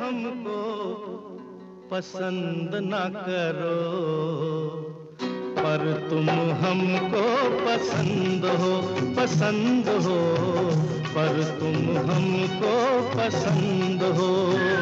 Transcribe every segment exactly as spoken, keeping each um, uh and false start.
हमको पसंद ना करो, पर तुम हमको पसंद हो, पसंद हो, पर तुम हमको पसंद हो।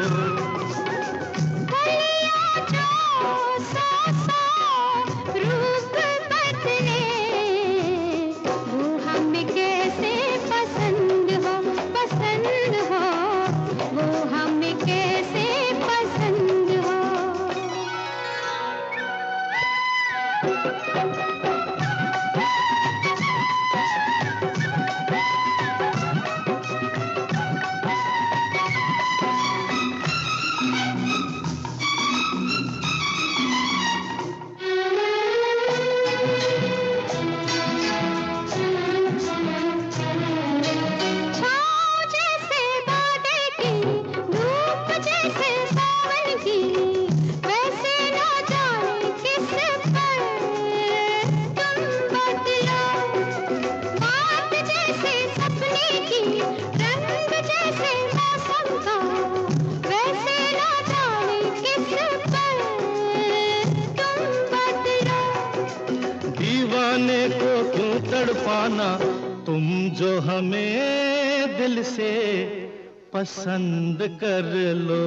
दीवाने को क्यों तड़पाना, तुम जो हमें दिल से पसंद कर लो।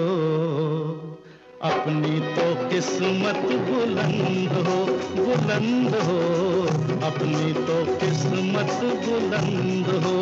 अपनी तो किस्मत बुलंद हो, बुलंद हो, अपनी तो किस्मत बुलंद हो।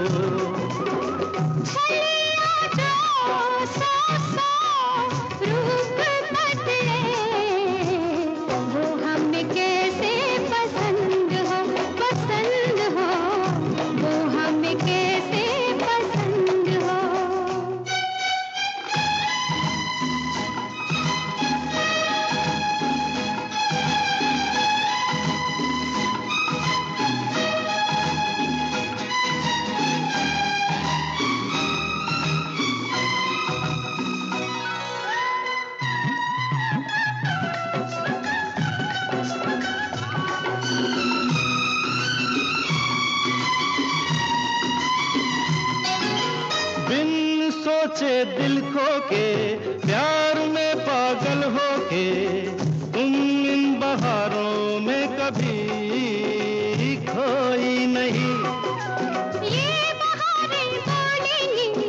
बिन सोचे दिल खो के, प्यार में पागल हो के, तुम इन बहारों में कभी खोई नहीं। ये बहारें बोलेंगी